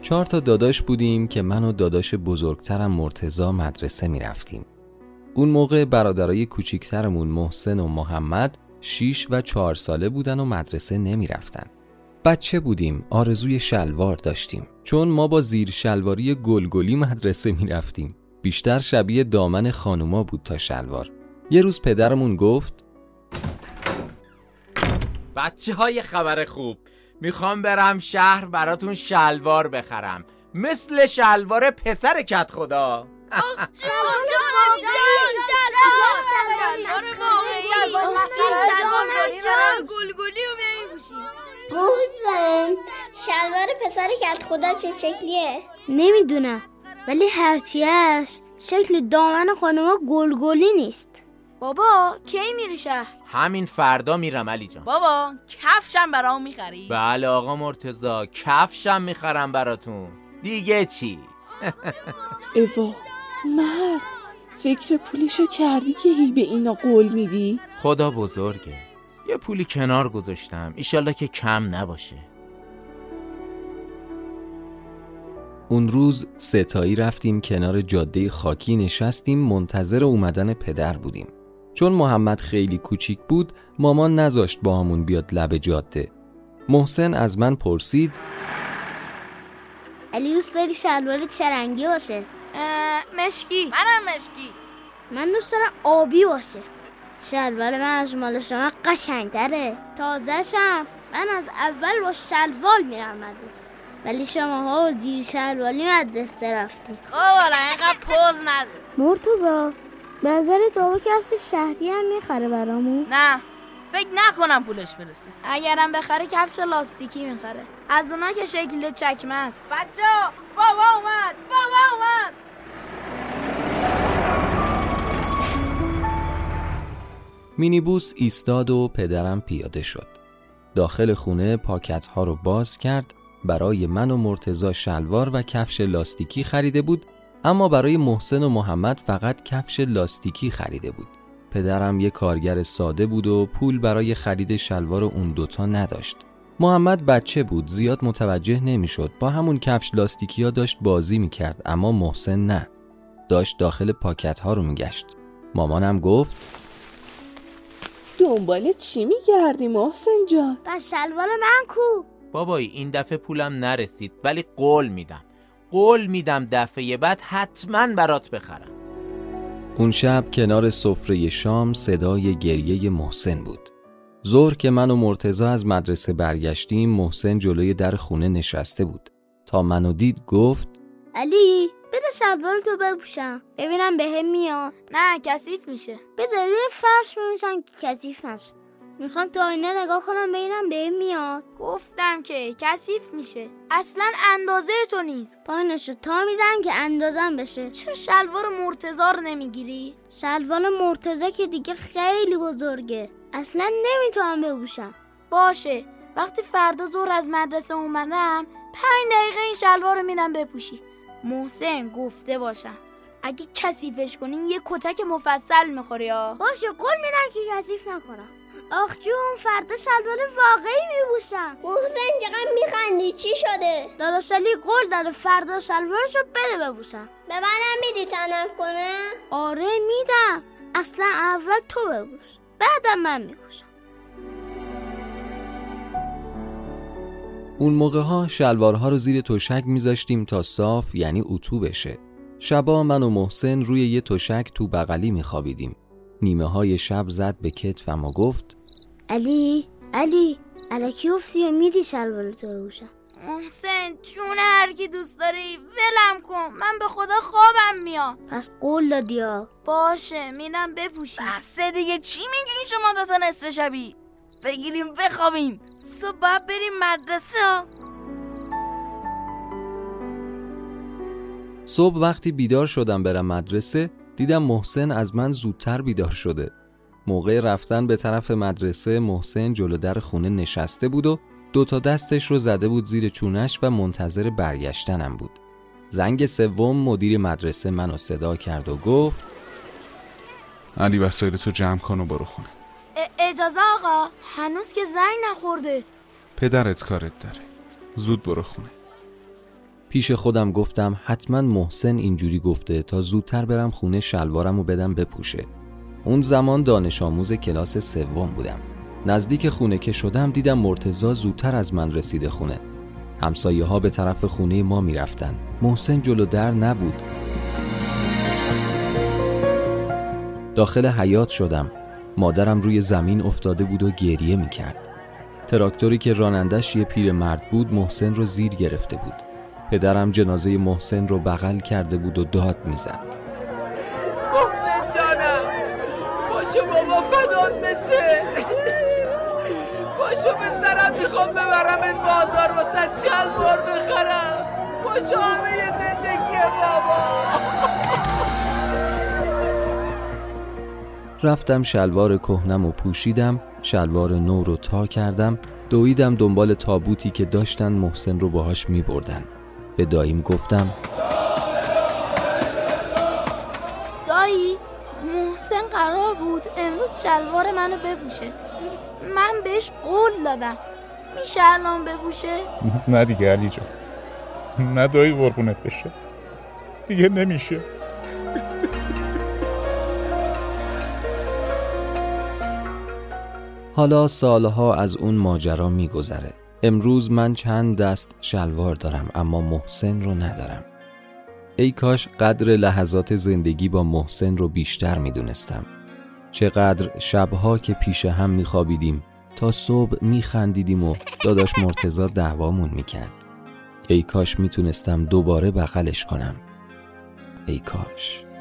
4 تا داداش بودیم که من و داداش بزرگترم مرتضی مدرسه می رفتیم. اون موقع برادرای کوچیکترمون محسن و محمد 6 و 4 ساله بودن و مدرسه نمی رفتن. بچه بودیم، آرزوی شلوار داشتیم، چون ما با زیر شلواری گلگلی مدرسه می رفتیم. بیشتر شبیه دامن خانوما بود تا شلوار. یه روز پدرمون گفت بچه‌های خبر خوب، میخوام برم شهر براتون شلوار بخرم، مثل شلوار پسر کت خدا. محسن، شلوار پسر کت خدا چه شکلیه؟ نمیدونم، ولی هرچی هست شکل دامن خانوما گلگلی نیست. بابا کی میری شهر؟ همین فردا میرم علی جان. بابا کفشم برام میخری؟ بله آقا مرتضی، کفشم میخرم براتون. دیگه چی؟ ایوا مرد، فکر پولیشو کردی که هی به اینا قول میدی؟ خدا بزرگه، یه پولی کنار گذاشتم، ایشالله که کم نباشه. اون روز 3 تایی رفتیم کنار جاده خاکی نشستیم، منتظر اومدن پدر بودیم. چون محمد خیلی کوچیک بود مامان نذاشت با همون بیاد لب جاده. محسن از من پرسید علی دوست داری شلوار چه رنگی باشه؟ مشکی. منم مشکی. من دوست دارم آبی باشه. شلوار من از مال شما قشنگتره. تازه‌شم من از اول با شلوار میرم مدرسه، ولی شماها زیر شلوالی مدرسه رفتید. خب حالا اینقدر پوز نده. مرتضی، به نظر بابا کفش شهری هم میخره برامون؟ نه، فکر نکنم پولش برسه. اگرم بخره کفش لاستیکی میخره، از اونا که شکل چکمه است. بچه‌ها بابا اومد. مینیبوس ایستاد و پدرم پیاده شد. داخل خونه پاکت ها رو باز کرد. برای من و مرتضی شلوار و کفش لاستیکی خریده بود، اما برای محسن و محمد فقط کفش لاستیکی خریده بود. پدرم یه کارگر ساده بود و پول برای خرید شلوار اون دوتا نداشت. محمد بچه بود، زیاد متوجه نمیشد، با همون کفش لاستیکی ها داشت بازی میکرد، اما محسن نه، داشت داخل پاکت ها رو میگشت. مامانم گفت دنبال چی میگردی محسن جان؟ بس شلوار من کو؟ بابایی این دفعه پولم نرسید، ولی قول میدم دفعه بعد حتما برات بخرم. اون شب کنار سفره شام صدای گریه محسن بود. ظهر که من و مرتضی از مدرسه برگشتیم محسن جلوی در خونه نشسته بود. تا منو دید گفت علی بده شلوارتو بپوشم ببینم بهم میاد. نه کثیف میشه. بده روی فرش بمیشم که کثیف نشه. میخوام تو آینه نگاه کنم ببینم بهم میاد. گفتم که کثیف میشه، اصلا اندازه تو نیست. پایینشو تا میزنم که اندازم بشه. چرا شلوار مرتضی رو نمیگیری؟ شلوار مرتضی که دیگه خیلی بزرگه، اصلا نمیتونم بپوشم. باشه، وقتی فردا ظهر از مدرسه اومدم 5 دقیقه این شلوار رو میدم بپوشی. محسن گفته باشم اگه کثیفش کنی یه کتک مفصل میخوری ها. باشه قول میدم که کثیف نکنم. آخ جون، فردا شلوار واقعی میپوشم. محسن چقدر میخندی، چی شده؟ داداش علی قول داره فردا شلوارشو بده بپوشم. به منم میدی تنف کنم؟ آره میدم، اصلا اول تو بپوش بعدم من میپوشم. اون موقع ها شلوارها رو زیر تشک میذاشتیم تا صاف، یعنی اتو بشه. شبا من و محسن روی یه تشک تو بغلی میخوابیدیم. نیمه های شب زد به کتفم و گفت علی الکی افتی و میدی شلوارتو بپوشم. محسن جون هر کی دوست داری ولم کن، من به خدا خوابم میاد. پس قول دادی ها. باشه میدم بپوشی. بسه دیگه، چی میگین شما دوتا نصف شبی؟ بگیریم بخوابین، صبح بریم مدرسه ها. صبح وقتی بیدار شدم برم مدرسه دیدم محسن از من زودتر بیدار شده. موقع رفتن به طرف مدرسه محسن جلو در خونه نشسته بود و 2 تا دستش رو زده بود زیر چونش و منتظر برگشتنم بود. زنگ سوم مدیر مدرسه منو صدا کرد و گفت علی وسایلتو جمع کن و برو خونه. اجازه آقا، هنوز که زنگ نخورده. پدرت کارت داره، زود برو خونه. پیش خودم گفتم حتما محسن اینجوری گفته تا زودتر برم خونه شلوارمو بدم بپوشه. اون زمان دانش آموز کلاس 3 بودم. نزدیک خونه که شدم دیدم مرتضی زودتر از من رسیده خونه. همسایه ها به طرف خونه ما می رفتن. محسن جلو در نبود. داخل حیاط شدم. مادرم روی زمین افتاده بود و گریه می کرد. تراکتوری که رانندش یه پیرمرد بود محسن رو زیر گرفته بود. پدرم جنازه محسن رو بغل کرده بود و داد می زد. محسن جانم، پاشو بابا فدات بشه. پاشو پسرم، میخوام ببرمت بازار واسه شلوار بخرم. پاشو همه زندگی بابا. رفتم شلوار کهنم و پوشیدم، شلوار نو رو تا کردم، دویدم دنبال تابوتی که داشتن محسن رو باهاش می بردن. به داییم گفتم دایی، محسن قرار بود امروز شلوار منو بپوشه. من بهش قول دادم. میشه الان بپوشه؟ نه دیگه علی جان، نه دایی قربونت بشه، دیگه نمیشه. حالا سالها از اون ماجرا میگذره. امروز من چند دست شلوار دارم اما محسن رو ندارم. ای کاش قدر لحظات زندگی با محسن رو بیشتر میدونستم. چقدر شبها که پیش هم میخوابیدیم تا صبح میخندیدیم و داداش مرتضی دعوامون میکرد. ای کاش میتونستم دوباره بغلش کنم. ای کاش.